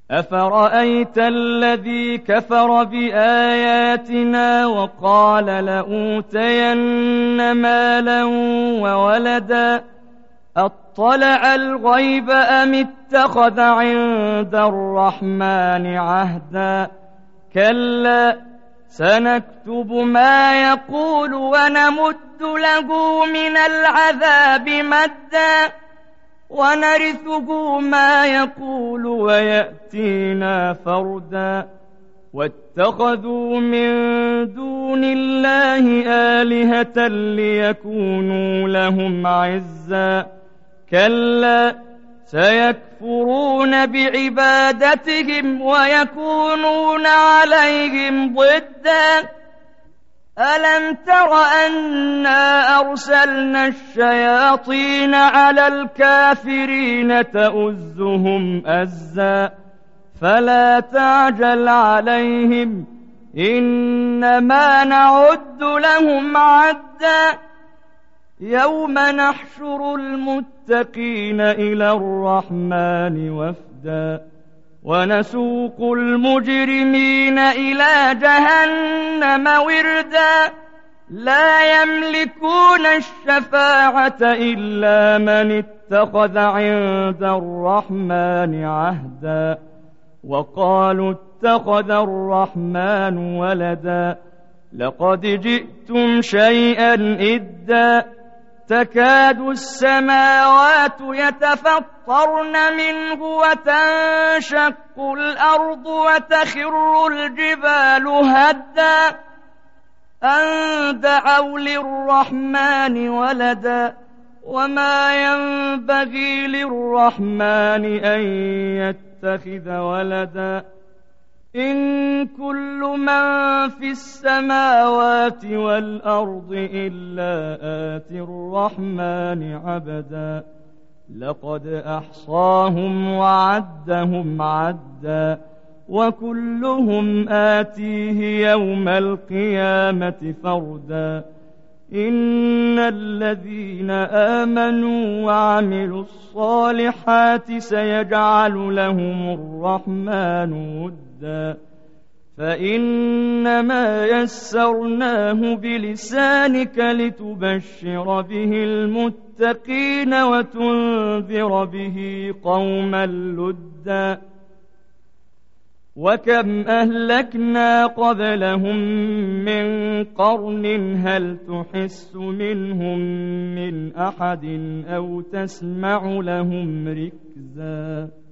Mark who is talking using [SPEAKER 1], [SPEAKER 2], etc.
[SPEAKER 1] أفرأيت الذي كفر بآياتنا وقال لأوتين مالا وولدا أطلع الغيب أم اتخذ عند الرحمن عهدا كلا سنكتب ما يقول ونمد له من العذاب مدا ونرثه ما يقول ويأتينا فردا واتخذوا من دون الله آلهة ليكونوا لهم عزا كلا سيكفرون بعبادتهم ويكونون عليهم ضدا ألم تر أنا أرسلنا الشياطين على الكافرين تؤزهم أزا فلا تعجل عليهم إنما نعد لهم عدا يوم نحشر المتقين إلى الرحمن وفدا ونسوق المجرمين إلى جهنم وردا لا يملكون الشفاعة إلا من اتخذ عند الرحمن عهدا وقالوا اتخذ الرحمن ولدا لقد جئتم شيئا إدا تكاد السماوات يتفطرن منه وتنشق الأرض وتخر الجبال هدا أن دعوا للرحمن ولدا وما ينبغي للرحمن أن يتخذ ولدا إن كل من في السماوات والأرض إلا آتي الرحمن عبدا لقد أحصاهم وعدهم عدا وكلهم آتيه يوم القيامة فردا إن الذين آمنوا وعملوا الصالحات سيجعل لهم الرحمن ودا فإنما يسرناه بلسانك لتبشر به المتقين وتنذر به قوما لدا وكم أهلكنا قبلهم من قرن هل تحس منهم من أحد أو تسمع لهم ركزا